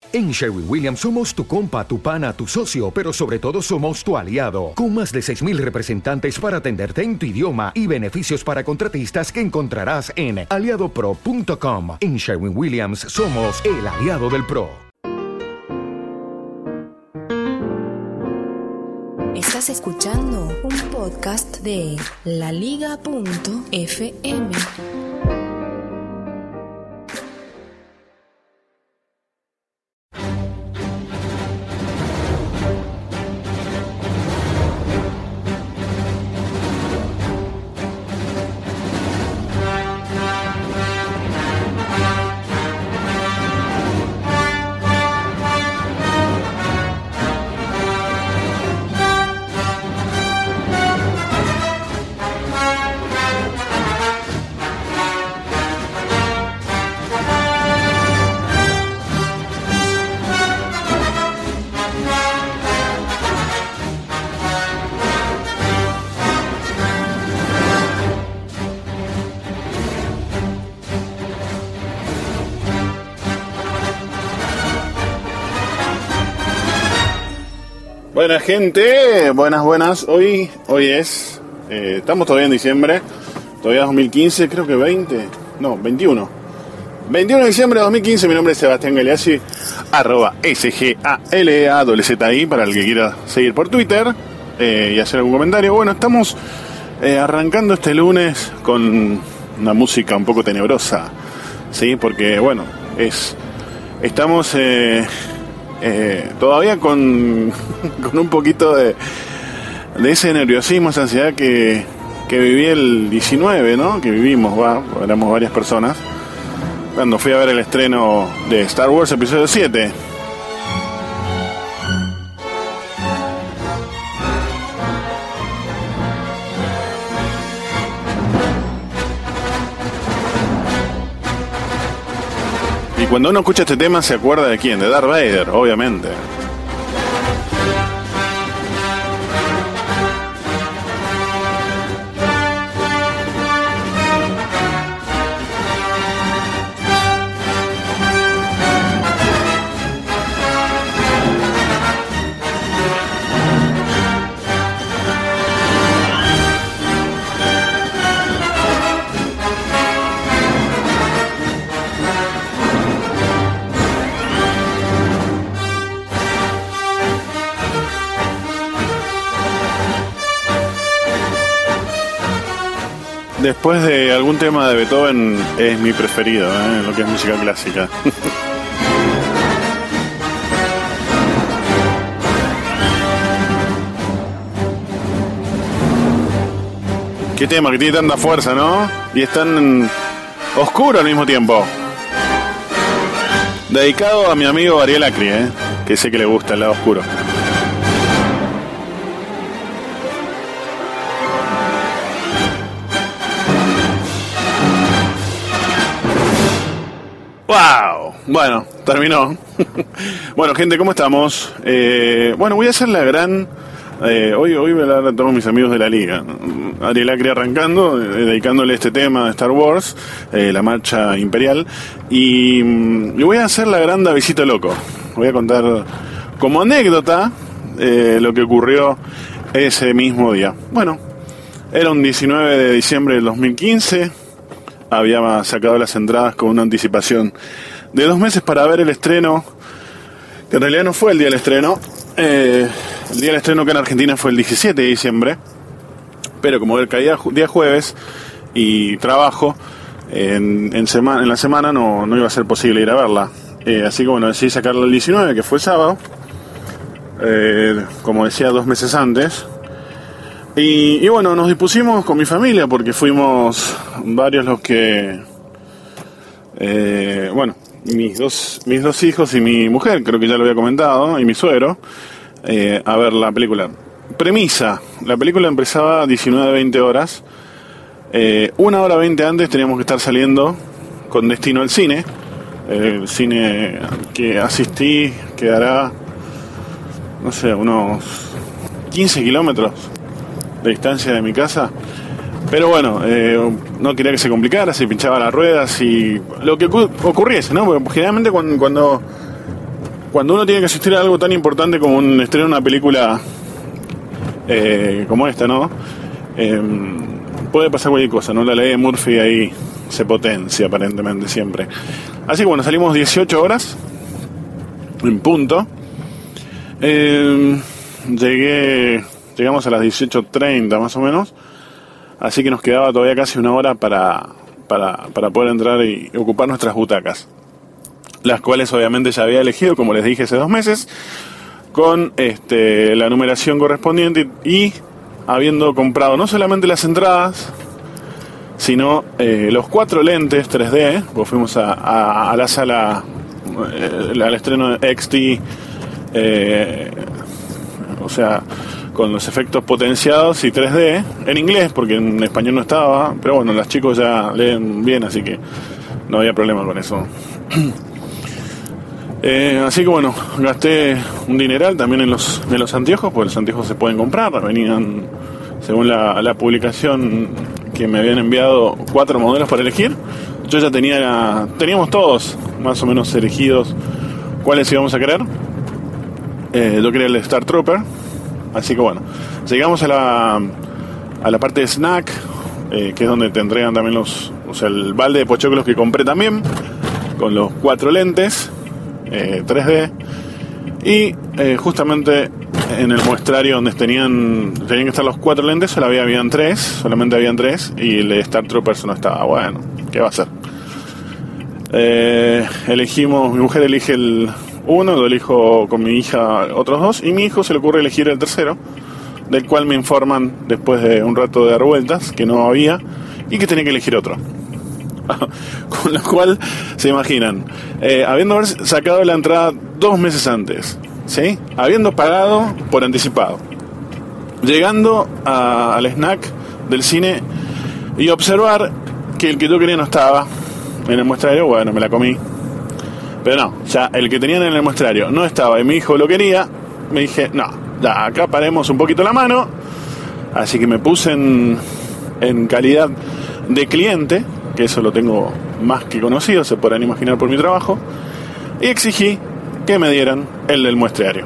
En Sherwin-Williams somos tu compa, tu pana, tu socio, pero sobre todo somos tu aliado, con más de 6,000 representantes para atenderte en tu idioma y beneficios para contratistas que encontrarás en aliadopro.com. En Sherwin-Williams somos el aliado del pro. Estás escuchando un podcast de laliga.fm. Buena gente, buenas. Hoy es, estamos todavía en diciembre, todavía 2015, creo que 21 de diciembre de 2015. Mi nombre es Sebastián Galeazzi, @SGALEAZZI, para el que quiera seguir por Twitter y hacer algún comentario. Bueno, estamos arrancando este lunes con una música un poco tenebrosa, ¿sí? Porque, bueno, estamos todavía con un poquito de ese nerviosismo, esa ansiedad que viví el 19, ¿no? Que vivimos, éramos varias personas, cuando fui a ver el estreno de Star Wars Episodio 7. Y cuando uno escucha este tema se acuerda de quién, de Darth Vader, obviamente. Después de algún tema de Beethoven es mi preferido, en lo que es música clásica. Qué tema que tiene tanta fuerza, ¿no? Y es tan oscuro al mismo tiempo. Dedicado a mi amigo Ariel Acri, que sé que le gusta el lado oscuro. ¡Wow! Bueno, terminó. Bueno, gente, ¿cómo estamos? Bueno, voy a hacer la gran... hoy voy a hablar a todos mis amigos de la liga. Ariel Acri arrancando, dedicándole este tema de Star Wars, la marcha imperial. Y voy a hacer la gran Davidcito Loco. Voy a contar como anécdota lo que ocurrió ese mismo día. Bueno, era un 19 de diciembre del 2015... Había sacado las entradas con una anticipación de 2 meses para ver el estreno, que en realidad no fue el día del estreno. El día del estreno que en Argentina fue el 17 de diciembre, pero como caía día jueves y trabajo, en la semana no iba a ser posible ir a verla. Así que bueno, decidí sacarla el 19, que fue el sábado, como decía, 2 meses antes. Y bueno, nos dispusimos con mi familia, porque fuimos varios los que... bueno, mis dos hijos y mi mujer, creo que ya lo había comentado, y mi suegro, a ver la película. Premisa: la película empezaba a 19-20 horas. 1 hora 20 antes teníamos que estar saliendo con destino al cine. El cine que asistí quedará, no sé, unos 15 kilómetros de distancia de mi casa. Pero bueno, no quería que se complicara, se pinchaba las ruedas y lo que ocurriese, ¿no? Porque generalmente cuando cuando uno tiene que asistir a algo tan importante como un estreno de una película como esta, ¿no? Puede pasar cualquier cosa, ¿no? La ley de Murphy ahí se potencia aparentemente siempre. Así que bueno, salimos 18 horas en punto. Llegamos a las 18:30 más o menos. Así que nos quedaba todavía casi una hora para poder entrar y ocupar nuestras butacas, las cuales obviamente ya había elegido, como les dije, hace 2 meses, con la numeración correspondiente y habiendo comprado no solamente las entradas, sino los 4 lentes 3D, pues fuimos a la sala, al estreno de XT, o sea, con los efectos potenciados y 3D, en inglés, porque en español no estaba, pero bueno, los chicos ya leen bien, así que no había problema con eso. Así que bueno, gasté un dineral también en los anteojos, porque los anteojos se pueden comprar, venían, según la publicación que me habían enviado, 4 modelos para elegir. Yo ya teníamos todos más o menos elegidos cuáles íbamos a querer. Yo quería el Star Trooper. Así que bueno, llegamos a la parte de snack, que es donde te entregan también el balde de pochoclos que compré también, con los 4 lentes 3D. Y justamente en el muestrario donde tenían que estar los 4 lentes, solamente habían 3, y el Star Troopers no estaba. Bueno, ¿qué va a ser? Mi mujer elige el 1, yo elijo con mi hija otros 2, y mi hijo se le ocurre elegir el tercero, del cual me informan después de un rato de dar vueltas que no había y que tenía que elegir otro. Con lo cual, se imaginan, habiendo sacado la entrada 2 meses antes, ¿sí? Habiendo pagado por anticipado, llegando al snack del cine y observar que el que yo quería no estaba en el muestrario. Bueno, me la comí. Pero no, ya el que tenían en el muestrario no estaba y mi hijo lo quería. Me dije, no, ya acá paremos un poquito la mano. Así que me puse en calidad de cliente, que eso lo tengo más que conocido, se podrán imaginar por mi trabajo, y exigí que me dieran el del muestrario.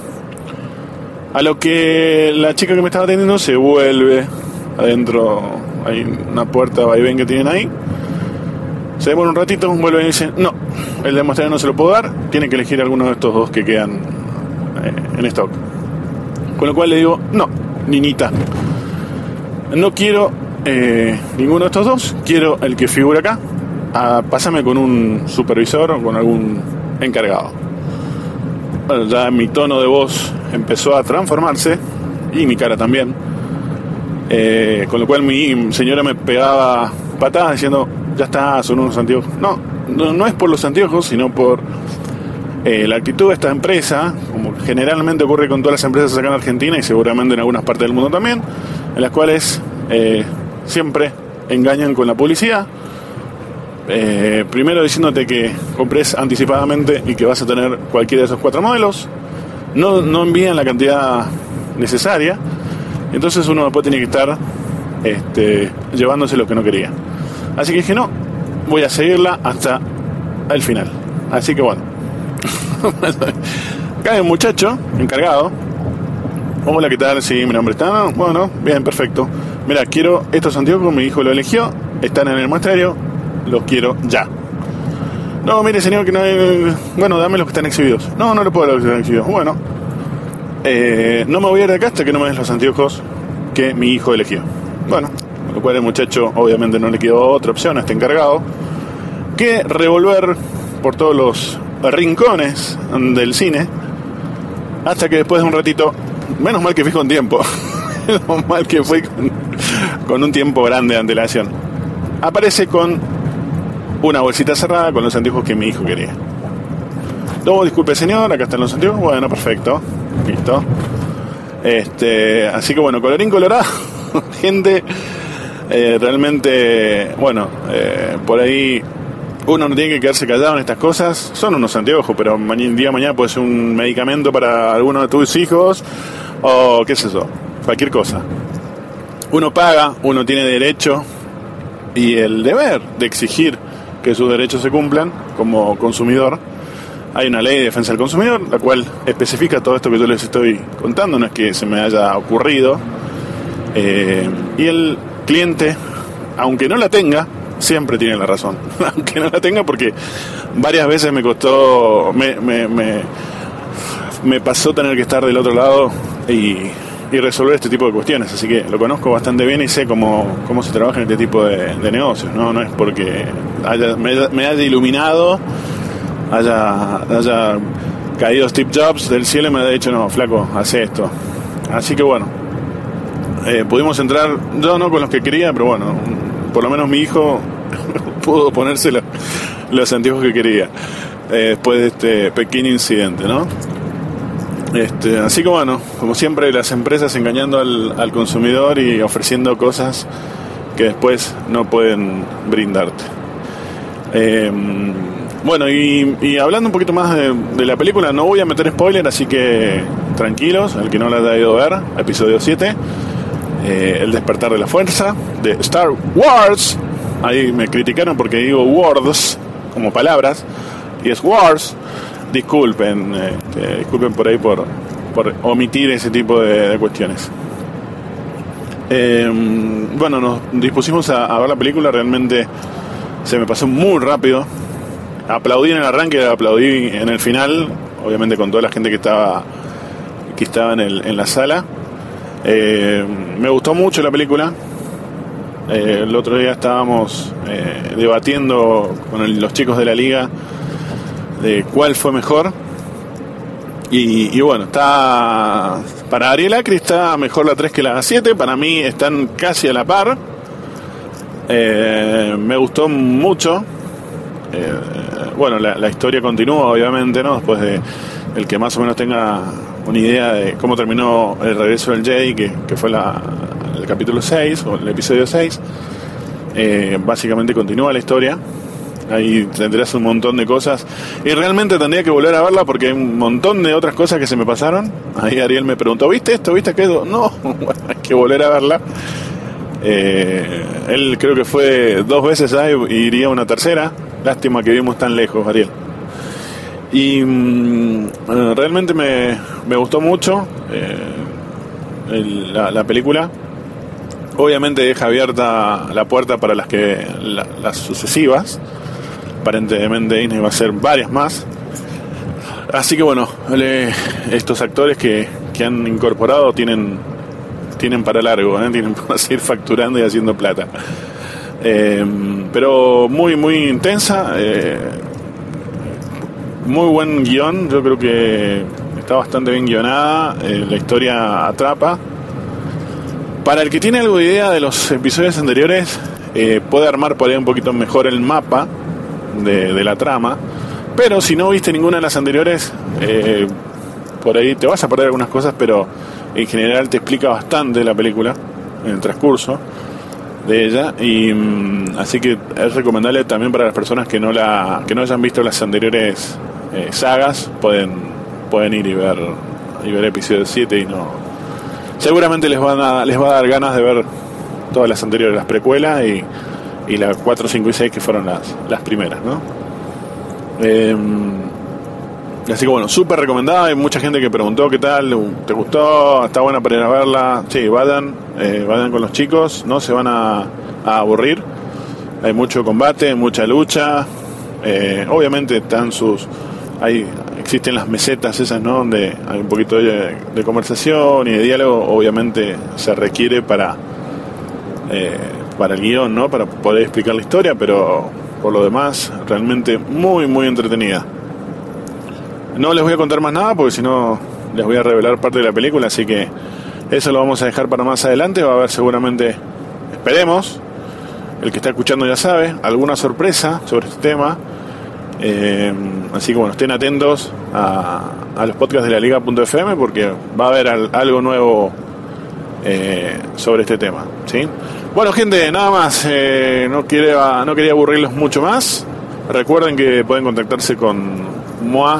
A lo que la chica que me estaba atendiendo se vuelve adentro, hay una puerta vaivén que tienen ahí, se demora un ratito, vuelve y dice, no, el del muestrario no se lo puedo dar, tiene que elegir alguno de estos 2 que quedan en stock. Con lo cual le digo, no, niñita, no quiero ninguno de estos 2, quiero el que figura acá. Pásame con un supervisor o con algún encargado. Bueno, ya mi tono de voz empezó a transformarse y mi cara también, con lo cual mi señora me pegaba patadas diciendo, ya está, son unos anteojos. No es por los anteojos, sino por la actitud de esta empresa, como generalmente ocurre con todas las empresas acá en Argentina y seguramente en algunas partes del mundo también, en las cuales siempre engañan con la publicidad, primero diciéndote que compres anticipadamente y que vas a tener cualquiera de esos 4 modelos, no envían la cantidad necesaria, entonces uno después tiene que estar llevándose lo que no quería. Así que dije, no, voy a seguirla hasta el final. Así que bueno, cae un muchacho encargado. Hola, ¿qué tal? Sí, mi nombre está. Bueno, bien, perfecto. Mira, quiero estos anteojos, mi hijo lo eligió, están en el muestrario, los quiero ya. No, mire, señor, que no hay... Bueno, dame los que están exhibidos. No lo puedo dar los que están exhibidos. Bueno, no me voy a ir de acá hasta que no me des los anteojos que mi hijo eligió. Bueno, con lo cual el muchacho obviamente no le quedó otra opción a este encargado que revolver por todos los rincones del cine, hasta que después de un ratito, menos mal que fui con tiempo, menos mal que fui con un tiempo grande de antelación, aparece con una bolsita cerrada con los anteojos que mi hijo quería. No, disculpe señor, acá están los anteojos. Bueno, perfecto, listo. Así que bueno, colorín colorado, gente, realmente, bueno, por ahí uno no tiene que quedarse callado en estas cosas. Son unos anteojos, pero día de mañana puede ser un medicamento para alguno de tus hijos, o qué sé yo, cualquier cosa. Uno paga, uno tiene derecho y el deber de exigir que sus derechos se cumplan como consumidor. hay una ley de defensa del consumidor, la cual especifica todo esto que yo les estoy contando, no es que se me haya ocurrido. Y el cliente, aunque no la tenga, siempre tiene la razón. Aunque no la tenga, porque varias veces me costó, me pasó tener que estar del otro lado y resolver este tipo de cuestiones, así que lo conozco bastante bien y sé cómo se trabaja en este tipo de negocios, no es porque me haya iluminado, haya caído Steve Jobs del cielo y me haya dicho, no, flaco, hace esto. Así que bueno, pudimos entrar, yo no con los que quería, pero bueno, por lo menos mi hijo pudo ponerse los anteojos que quería después de este pequeño incidente, ¿no? Así que bueno, como siempre, las empresas engañando al consumidor y ofreciendo cosas que después no pueden brindarte. Bueno, y hablando un poquito más de la película, no voy a meter spoiler, así que tranquilos, el que no la haya ido a ver, episodio 7, El despertar de la fuerza, de Star Wars. Ahí me criticaron porque digo words, como palabras, y es Wars. Disculpen por ahí por omitir ese tipo de cuestiones. Bueno, nos dispusimos a ver la película. Realmente se me pasó muy rápido. Aplaudí en el arranque, aplaudí en el final, obviamente con toda la gente que estaba en la sala. Me gustó mucho la película. El otro día estábamos debatiendo con los chicos de la liga de cuál fue mejor, y bueno, está para Ariel Acri está mejor la 3 que la 7. Para mí están casi a la par. Me gustó mucho. Bueno, la historia continúa, obviamente, ¿no? Después de el que más o menos tenga una idea de cómo terminó el regreso del Jedi, que fue el capítulo 6 o el episodio 6. Básicamente continúa la historia. Ahí tendrás un montón de cosas y realmente tendría que volver a verla porque hay un montón de otras cosas que se me pasaron. Ahí Ariel me preguntó, ¿viste esto? ¿Viste aquello? No, bueno, hay que volver a verla. Él creo que fue 2 veces ya y iría una tercera. Lástima que vivimos tan lejos, Ariel. Y realmente me gustó mucho la película. Obviamente deja abierta la puerta para las sucesivas. Aparentemente Disney va a hacer varias más. Así que bueno, estos actores que han incorporado tienen para largo, tienen para seguir facturando y haciendo plata. Pero muy muy intensa, muy buen guión. Yo creo que está bastante bien guionada. La historia atrapa. Para el que tiene algo de idea de los episodios anteriores, puede armar por ahí un poquito mejor el mapa de la trama, pero si no viste ninguna de las anteriores, por ahí te vas a perder algunas cosas, pero en general te explica bastante la película en el transcurso de ella, y así que es recomendable también para las personas que no hayan visto las anteriores sagas. Pueden ir y ver episodio 7 y no, seguramente les va a dar ganas de ver todas las anteriores, las precuelas y las 4, 5 y 6 que fueron las primeras, ¿no? Así que bueno, súper recomendada. Hay mucha gente que preguntó qué tal, ¿te gustó? ¿Está buena para ir a verla? Sí, vayan con los chicos, no se van a aburrir. Hay mucho combate, mucha lucha. Obviamente existen las mesetas esas, ¿no? Donde hay un poquito de conversación y de diálogo. Obviamente se requiere para el guión, ¿no? Para poder explicar la historia, pero por lo demás realmente muy muy entretenida. No les voy a contar más nada porque si no les voy a revelar parte de la película, así que eso lo vamos a dejar para más adelante. Va a haber seguramente, esperemos, el que está escuchando ya sabe, alguna sorpresa sobre este tema. Así que bueno, estén atentos a los podcasts de la Liga.fm porque va a haber algo nuevo sobre este tema, ¿sí? Bueno, gente, nada más. No quería aburrirlos mucho más. Recuerden que pueden contactarse con Moa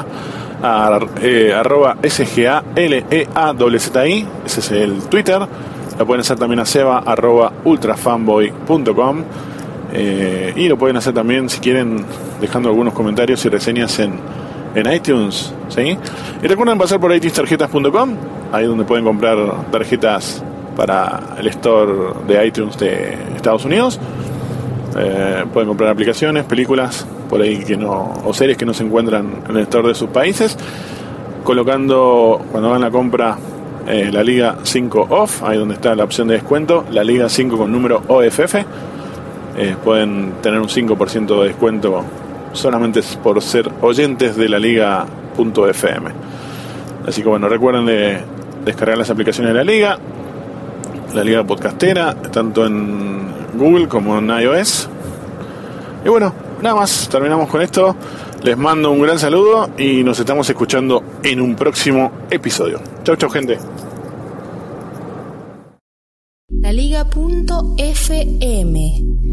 @SGALEAZZI. Ese es el Twitter. La pueden hacer también a Seba @ultrafanboy.com. Y lo pueden hacer también, si quieren, dejando algunos comentarios y reseñas en en iTunes, ¿sí? Y recuerden pasar por iTunestarjetas.com, ahí donde pueden comprar tarjetas para el store de iTunes de Estados Unidos. Pueden comprar aplicaciones, películas por ahí o series que no se encuentran en el store de sus países, colocando cuando hagan la compra la Liga 5 Off, ahí donde está la opción de descuento, la Liga 5 con número OFF. Pueden tener un 5% de descuento solamente por ser oyentes de la Liga.fm. Así que bueno, recuerden de descargar las aplicaciones de la Liga Podcastera, tanto en Google como en iOS. Y bueno, nada más, terminamos con esto. Les mando un gran saludo y nos estamos escuchando en un próximo episodio. Chau, chau, gente. La Liga.fm